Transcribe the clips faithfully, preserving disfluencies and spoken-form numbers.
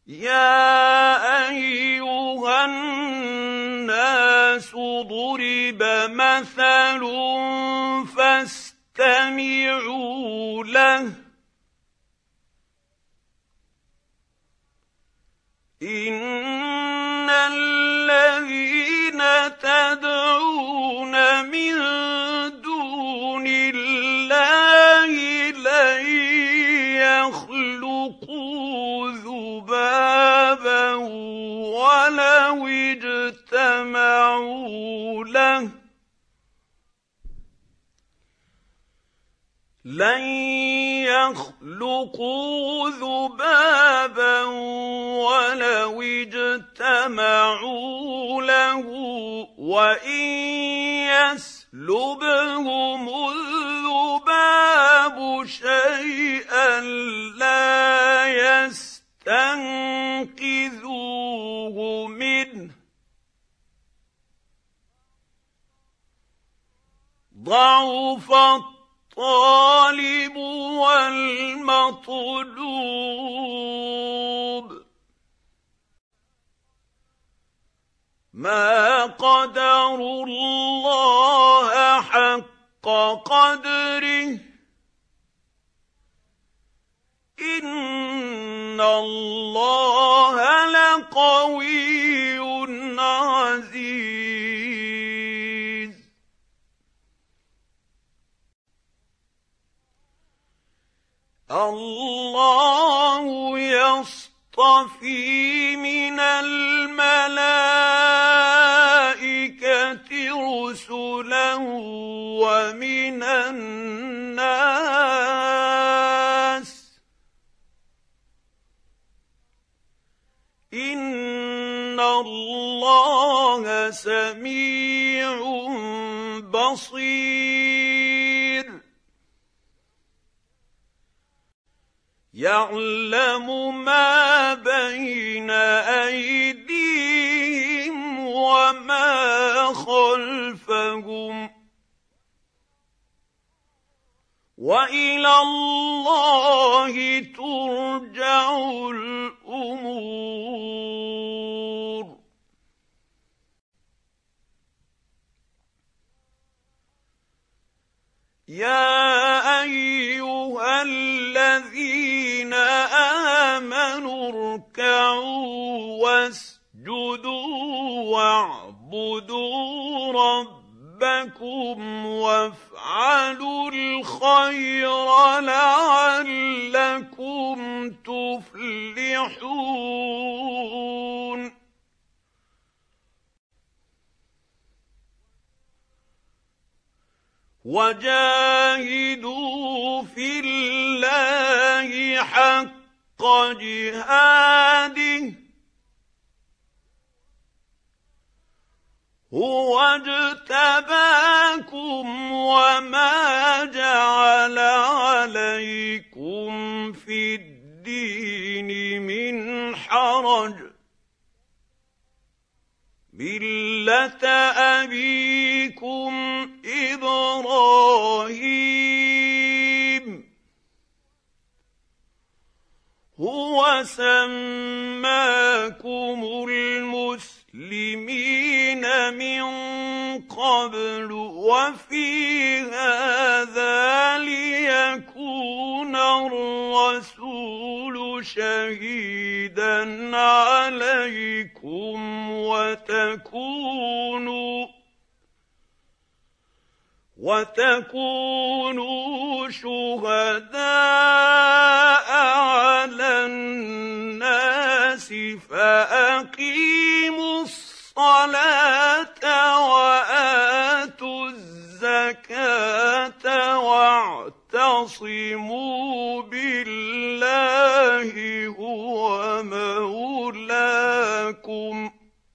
يَا أَيُّهَا النَّاسُ ضُرِبَ مَثَلٌ فَاسْتَمِعُوا لَهُ إِنَّ الَّذِينَ تَدْعُونَ مِن دُونِ اللَّهِ لَن يَخْلُقُوا ذُبَابًا وَلَوِ اجْتَمَعُوا لَهُ لَن يَخْلُقُوا ذُبَابًا وَلَوِ اجْتَمَعُوا لَهُ وَإِن يَسْلُبْهُمُ الذُّبَابُ شَيْئًا لَّا يَسْتَنقِذُوهُ مِنْهُ ضَعُفَ الطَّالِبُ وَالْمَطْلُوبُ مَا قَدَرُوا اللَّهَ حَقَّ قَدْرِهِ إِنَّ اللَّهَ لَقَوِيٌّ عَزِيزٌ اللَّهُ يَصْطَفِي مِنَ الْمَلَائِكَةِ رُسُلًا وَمِنَ النَّاسِ إِنَّ اللَّهَ سَمِيعٌ بَصِيرٌ يَعْلَمُ مَا بَيْنَ أَيْدِيهِمْ وَمَا خَلْفَهُمْ وَإِلَى اللَّهِ تُرْجَعُ الْأُمُورُ يَا أَيُّهَا الَّذِينَ آمَنُوا ارْكَعُوا وَاسْجُدُوا وَاعْبُدُوا رَبَّكُمْ وَافْعَلُوا الْخَيْرَ لَعَلَّكُمْ تُفْلِحُونَ وَجَاهِدُوا فِي اللَّهِ حَقَّ جِهَادِهِ هُوَ اجْتَبَاكُمْ وَمَا جَعَلَ عَلَيْكُمْ فِي الدِّينِ مِنْ حَرَجٍ مِلَّةَ أَبِيكُمْ إِبْرَاهِيمَ هُوَ سَمَّاكُمُ الْمُسْلِمِينَ مِنْ قَبْلُ وَفِي هَذَا لِيَكُونَ الرَّسُولُ شَهِيدًا عَلَيْكُمْ وَتَكُونُوا وَتَكُونُوا شُهَدَاءَ عَلَى النَّاسِ فَأَقِيمُوا الصَّلَاةَ وَآتُوا الزَّكَاةَ وَاعْتَصِمُوا بِاللَّهِ هُوَ مَوْلَاكُمْ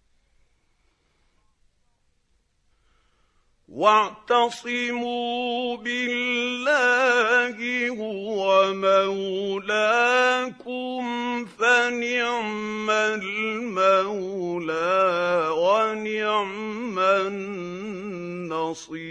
وَاعْتَصِمُوا بِاللَّهِ هُوَ مَوْلَاكُمْ فَنِعْمَ الْمَوْلَىٰ وَنِعْمَ النَّصِيرُ